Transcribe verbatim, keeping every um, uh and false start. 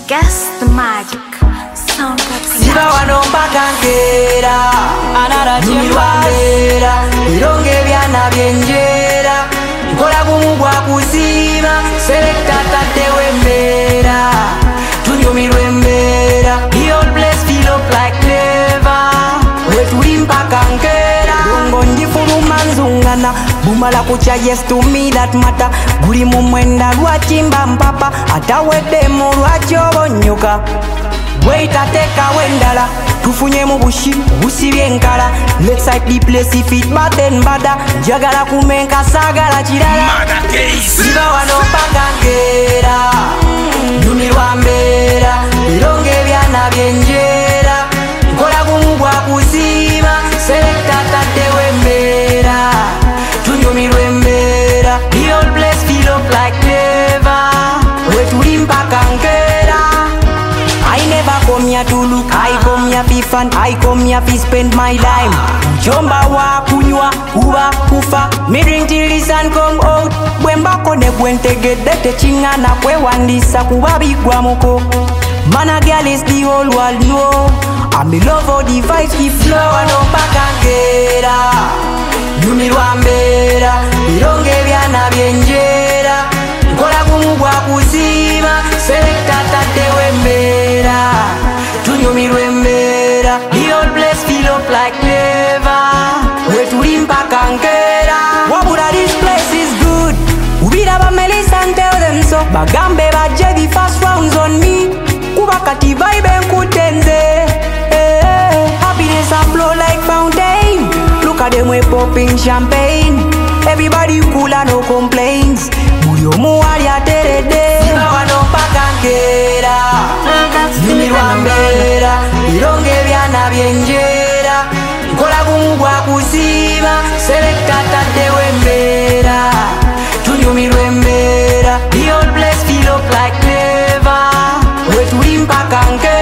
Guess the magic. Sound Siba wano mpaka nkera Numirwambera Bironge byana byenjera Nkola gumu gwa kusiima Selecta tatewe mbera Tunyumirwe mbera The old place feel up like clever Wetuli mpaka nkera Dongo njifuluma nzungana Bumala kucha yes to me that matter Guli mumwenda lwachimba mpapa Atawedemu lwachobonyoka Wait a take a wendala Tufunye mu bushi, busi byenkala Let's hype the place if it bad and bada Jagala kumenka sagala chirala Siba wano mpaka nkera Numirwambera Bironge byana byenjera Nkola gumu gwa kusiima Selecta tatewe mbera Tunyumirwe mbera The old place feel up like clever Wetuli mpaka nkera I never come here to look, I come here fi fun, I come here fi spend my time. Chomba wa kunywa, uwa kufa, me drink till the sun come out. Bwemba kone kwente gedete chinga na kwe wandisa kubabi kwa moko. Mana girl is the whole world know. I'm in love for the vibes the flow. Wano mpaka nkera, Numirwambera, Bironge byana byenjera. Nkola gumu gwa kusiima, Selecta tatewe mbera Tunyumirwe mbera The old place feel up like clever Wetuli mpaka nkera Wabula this place is good Ubira ba Melissa and tell them so Bagambe baje the first rounds on me Kuba kati vibe nkutenze hey, happiness a flow like fountain Look at them we popping champagne Everybody cool and no complaints Buyomu wali aterede Siba wano mpaka nkera Numirwambera Bironge byana byenjera Nkola gumu gwa kusiima Selecta tatewe mbera Tunyumirwe mbera The old place feel up like clever Wetuli mpaka nkera